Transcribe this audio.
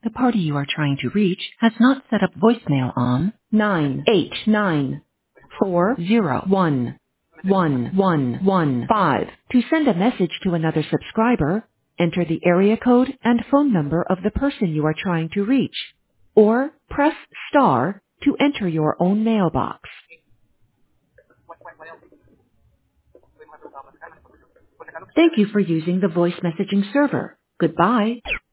The party you are trying to reach has not set up voicemail on 989401115. To send a message to another subscriber, enter the area code and phone number of the person you are trying to reach, or press star to enter your own mailbox. Thank you for using the voice messaging server. Goodbye.